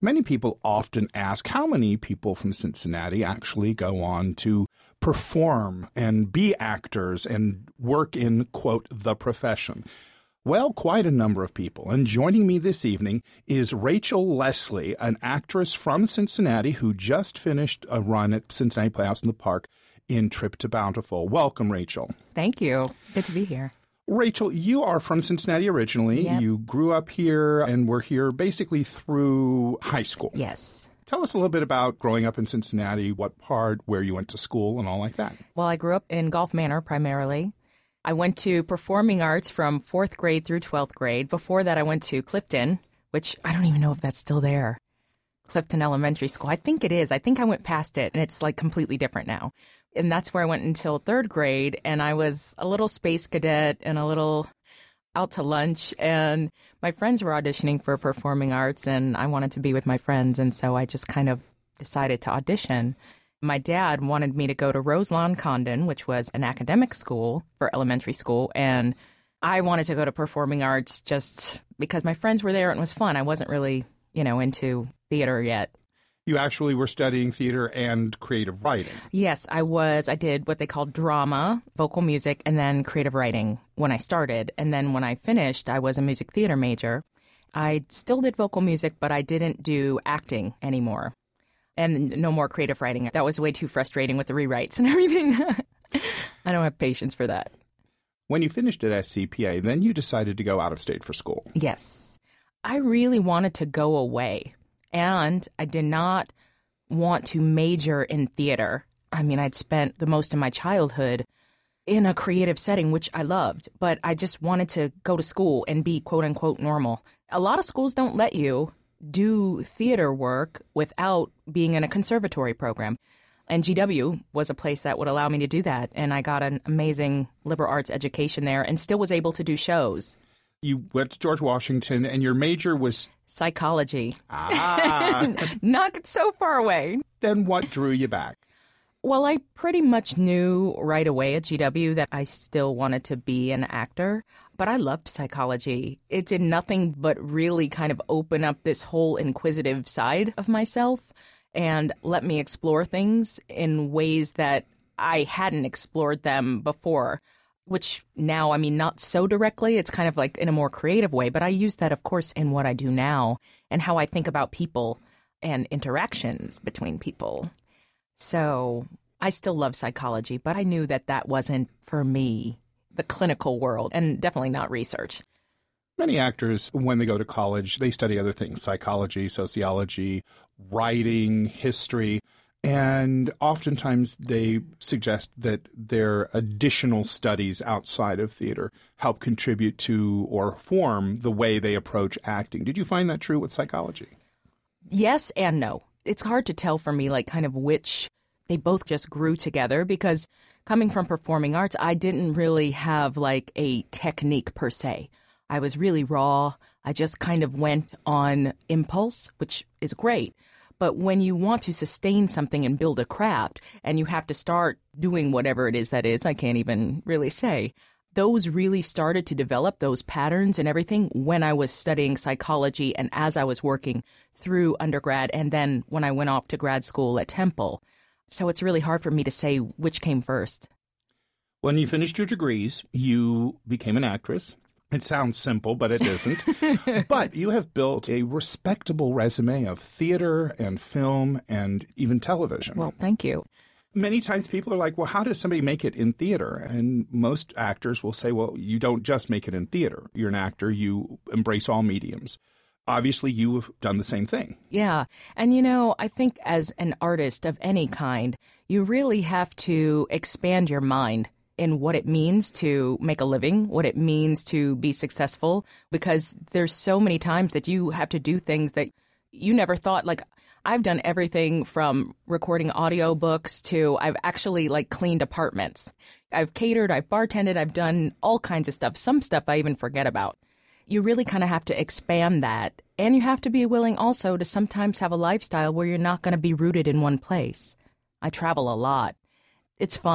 Many people often ask how many people from Cincinnati actually go on to perform and be actors and work in, quote, the profession. Well, quite a number of people. And joining me this evening is Rachel Leslie, an actress from Cincinnati who just finished a run at Cincinnati Playhouse in the Park in Trip to Bountiful. Welcome, Rachel. Thank you. Good to be here. Rachel, you are from Cincinnati originally. Yep. You grew up here and were here basically through high school. Yes. Tell us a little bit about growing up in Cincinnati, what part, where you went to school, and all like that. Well, I grew up in Gulf Manor primarily. I went to performing arts from 4th grade through 12th grade. Before that, I went to Clifton, which I don't even know if that's still there. Clifton Elementary School. I think it is. I think I went past it, and it's like completely different now. And that's where I went until 3rd grade, and I was a little space cadet and a little out to lunch, and my friends were auditioning for performing arts, and I wanted to be with my friends, and so I just kind of decided to audition. My dad wanted me to go to Roselawn Condon, which was an academic school for elementary school, and I wanted to go to performing arts just because my friends were there and it was fun. I wasn't really, into theater yet. You actually were studying theater and creative writing. Yes, I was. I did what they call drama, vocal music, and then creative writing when I started. And then when I finished, I was a music theater major. I still did vocal music, but I didn't do acting anymore. And no more creative writing. That was way too frustrating with the rewrites and everything. I don't have patience for that. When you finished at SCPA, then you decided to go out of state for school. Yes. I really wanted to go away. And I did not want to major in theater. I mean, I'd spent the most of my childhood in a creative setting, which I loved, but I just wanted to go to school and be quote unquote normal. A lot of schools don't let you do theater work without being in a conservatory program. And GW was a place that would allow me to do that. And I got an amazing liberal arts education there and still was able to do shows. You went to George Washington, and your major was psychology. Ah. Not so far away. Then what drew you back? Well, I pretty much knew right away at GW that I still wanted to be an actor, but I loved psychology. It did nothing but really kind of open up this whole inquisitive side of myself and let me explore things in ways that I hadn't explored them before. Which now, I mean, not so directly. It's kind of like in a more creative way. But I use that, of course, in what I do now and how I think about people and interactions between people. So I still love psychology, but I knew that that wasn't for me, the clinical world, and definitely not research. Many actors, when they go to college, they study other things, psychology, sociology, writing, history. And oftentimes they suggest that their additional studies outside of theater help contribute to or form the way they approach acting. Did you find that true with psychology? Yes and no. It's hard to tell for me, like kind of which they both just grew together because coming from performing arts, I didn't really have like a technique per se. I was really raw. I just kind of went on impulse, which is great. But when you want to sustain something and build a craft, and you have to start doing whatever it is that is, I can't even really say, those really started to develop those patterns and everything when I was studying psychology and as I was working through undergrad and then when I went off to grad school at Temple. So it's really hard for me to say which came first. When you finished your degrees, you became an actress. It sounds simple, but it isn't. But you have built a respectable resume of theater and film and even television. Well, thank you. Many times people are like, well, how does somebody make it in theater? And most actors will say, well, you don't just make it in theater. You're an actor. You embrace all mediums. Obviously, you have done the same thing. Yeah. And, I think as an artist of any kind, you really have to expand your mind in what it means to make a living, what it means to be successful, because there's so many times that you have to do things that you never thought. Like, I've done everything from recording audiobooks to I've actually cleaned apartments. I've catered, I've bartended, I've done all kinds of stuff. Some stuff I even forget about. You really kind of have to expand that. And you have to be willing also to sometimes have a lifestyle where you're not going to be rooted in one place. I travel a lot. It's fun.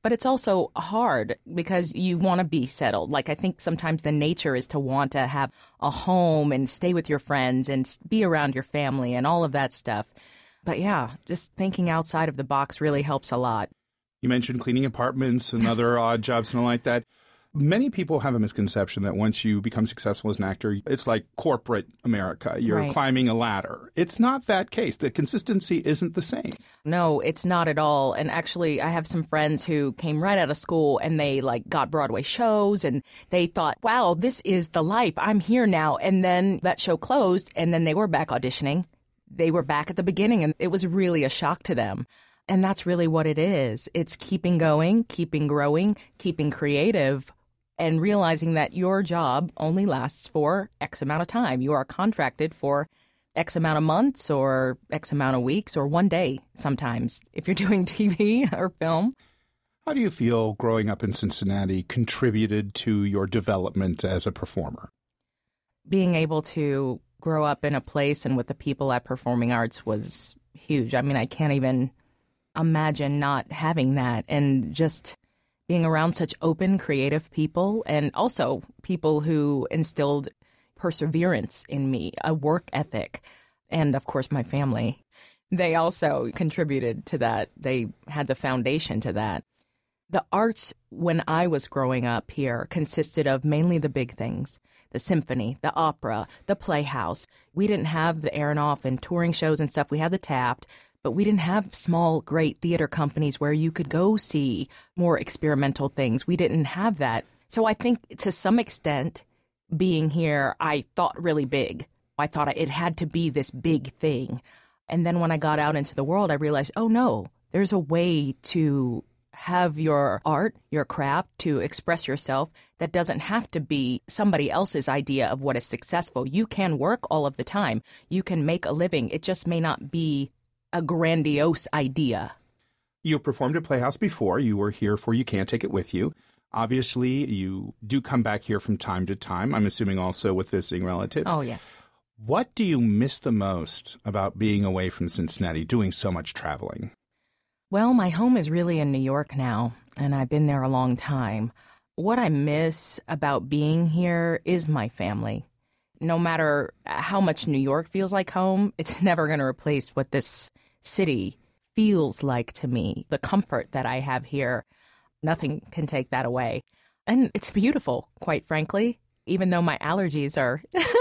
But it's also hard because you want to be settled. Like, I think sometimes the nature is to want to have a home and stay with your friends and be around your family and all of that stuff. But yeah, just thinking outside of the box really helps a lot. You mentioned cleaning apartments and other odd jobs and all like that. Many people have a misconception that once you become successful as an actor, it's like corporate America. You're Right. climbing a ladder. It's not that case. The consistency isn't the same. No, it's not at all. And actually, I have some friends who came right out of school and they got Broadway shows and they thought, wow, this is the life. I'm here now. And then that show closed and then they were back auditioning. They were back at the beginning and it was really a shock to them. And that's really what it is. It's keeping going, keeping growing, keeping creative, and realizing that your job only lasts for X amount of time. You are contracted for X amount of months or X amount of weeks or one day sometimes if you're doing TV or film. How do you feel growing up in Cincinnati contributed to your development as a performer? Being able to grow up in a place and with the people at Performing Arts was huge. I mean, I can't even imagine not having that, and just being around such open, creative people, and also people who instilled perseverance in me, a work ethic, and of course my family. They also contributed to that. They had the foundation to that. The arts, when I was growing up here, consisted of mainly the big things: the symphony, the opera, the playhouse. We didn't have the Aronoff and touring shows and stuff. We had the Taft. But we didn't have small, great theater companies where you could go see more experimental things. We didn't have that. So I think to some extent, being here, I thought really big. I thought it had to be this big thing. And then when I got out into the world, I realized, oh no, there's a way to have your art, your craft, to express yourself that doesn't have to be somebody else's idea of what is successful. You can work all of the time. You can make a living. It just may not be a grandiose idea. You performed at Playhouse before. You were here for You Can't Take It With You. Obviously, you do come back here from time to time. I'm assuming also with visiting relatives. Oh, yes. What do you miss the most about being away from Cincinnati, doing so much traveling? Well, my home is really in New York now, and I've been there a long time. What I miss about being here is my family. No matter how much New York feels like home, it's never going to replace what this city feels like to me. The comfort that I have here, nothing can take that away. And it's beautiful, quite frankly, even though my allergies are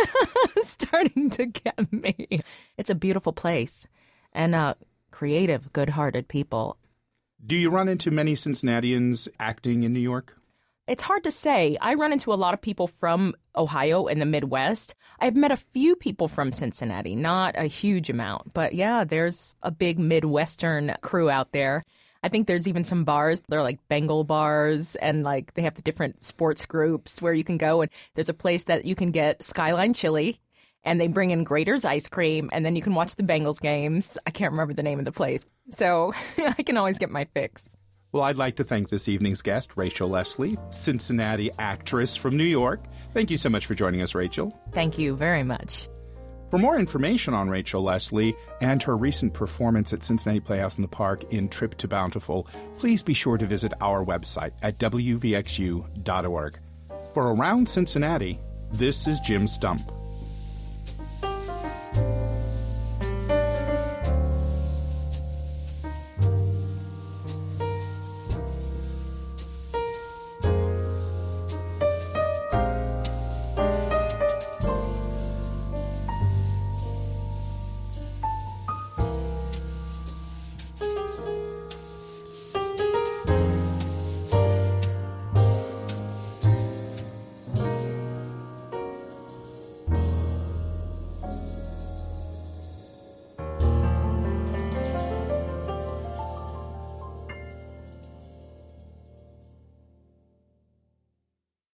starting to get me. It's a beautiful place and creative, good-hearted people. Do you run into many Cincinnatians acting in New York? It's hard to say. I run into a lot of people from Ohio and the Midwest. I've met a few people from Cincinnati, not a huge amount. But yeah, there's a big Midwestern crew out there. I think there's even some bars. They're like Bengal bars, and they have the different sports groups where you can go. And there's a place that you can get Skyline chili, and they bring in Grater's ice cream, and then you can watch the Bengals games. I can't remember the name of the place. So I can always get my fix. Well, I'd like to thank this evening's guest, Rachel Leslie, Cincinnati actress from New York. Thank you so much for joining us, Rachel. Thank you very much. For more information on Rachel Leslie and her recent performance at Cincinnati Playhouse in the Park in Trip to Bountiful, please be sure to visit our website at wvxu.org. For Around Cincinnati, this is Jim Stump.